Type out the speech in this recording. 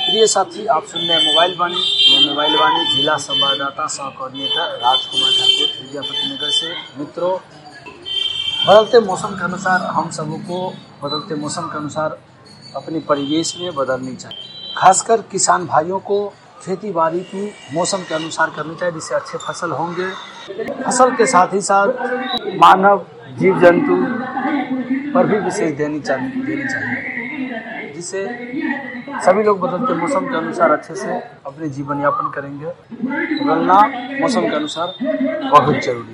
प्रिय साथी, आप सुन रहे हैं मोबाइल वाणी। मैं मोबाइल वाणी जिला संवाददाता सह कोऑर्डिनेटर राजकुमार ठाकुर विद्यापति नगर से। मित्रों, बदलते मौसम के अनुसार हम सबको बदलते मौसम के अनुसार अपनी परिवेश में बदलनी चाहिए। खासकर किसान भाइयों को खेती बाड़ी की मौसम के अनुसार करनी चाहिए, जिससे अच्छे फसल होंगे। फसल के साथ ही साथ मानव जीव जंतु पर भी विशेष देनी चाहिए, जिससे सभी लोग बदलते मौसम के अनुसार अच्छे से अपने जीवन यापन करेंगे। बदलना मौसम के अनुसार बहुत जरूरी है।